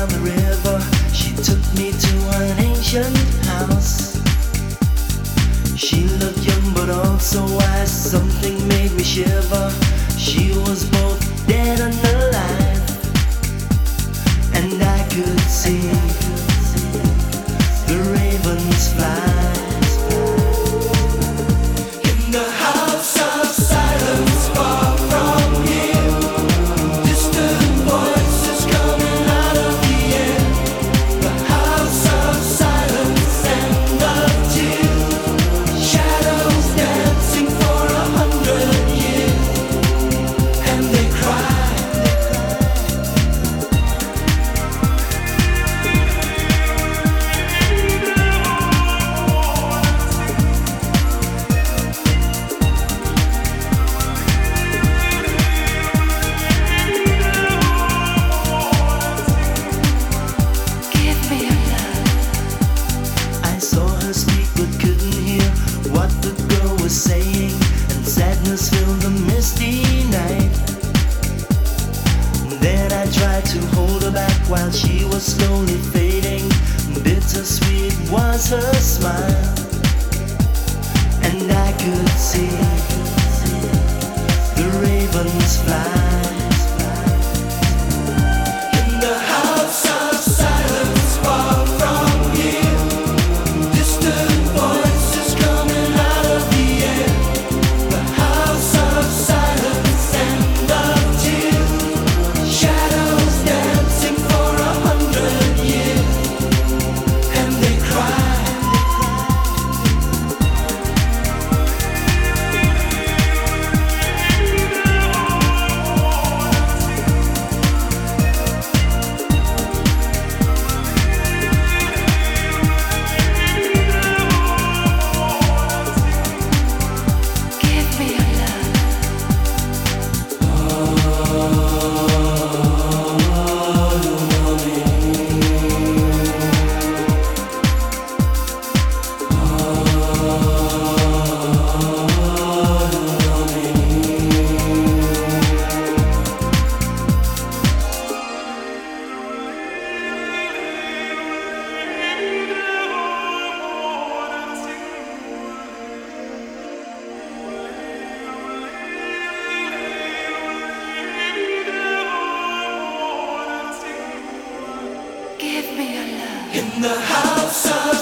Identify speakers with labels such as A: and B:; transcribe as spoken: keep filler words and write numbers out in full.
A: the river. She took me to an ancient house. She looked young but also wise. Something made me shiver. She was both dead and alive, and I could see the ravens fly. In the house of silence, far from here, distant voices coming out of the air. The house of silence and of tears, shadows dancing for a hundred years, and they cry. I saw her speak but couldn't hear what the girl was saying, and sadness filled the misty night. Then I tried to hold her back while she was slowly fading. Bittersweet was her smile, and I could see the ravens fly. In the house of silence, far from here, distant voices coming out of the air. The house of silence and of tears, shadows dancing for a hundred years, and they cry.
B: Give me your love. Give me your love.
A: In the house of